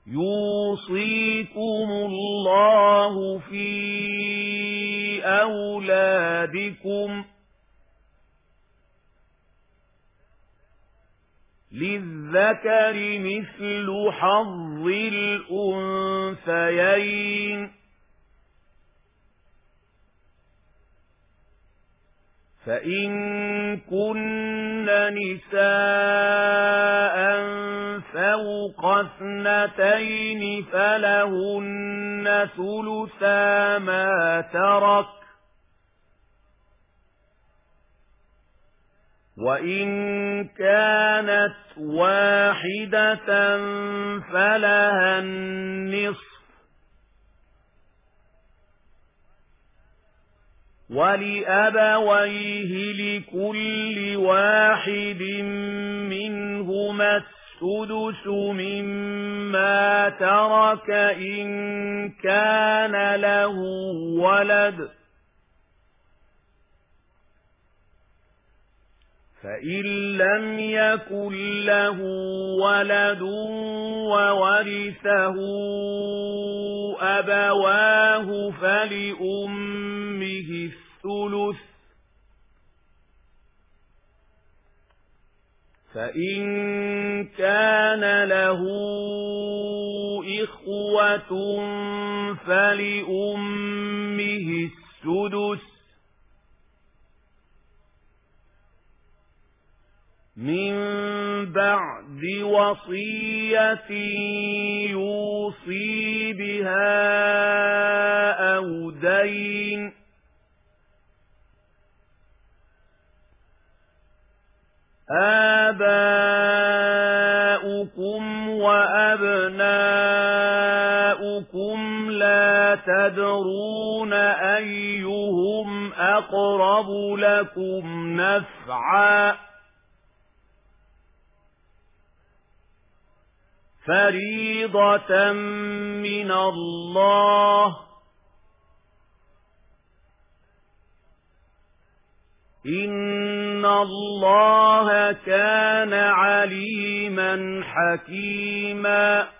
يوصيكم الله في أولادكم للذكر مثل حظ الأنثيين فإن كن نساء فوق 2 فلهن ثلثا ما ترك وإن كانت واحدة فلها النصف ولأبويه لكل واحد منهما السدس مما ترك إن كان له ولد فإن لم يكن له ولد وورثه أبواه فلأمه الثلث فإن كان له إخوة فلأمه السدس من بعد وصية يوصي بها أو دين آباؤكم وأبناؤكم لا تدرون أيهم أقرب لكم نفعا فريضة من الله إن الله كان عليما حكيما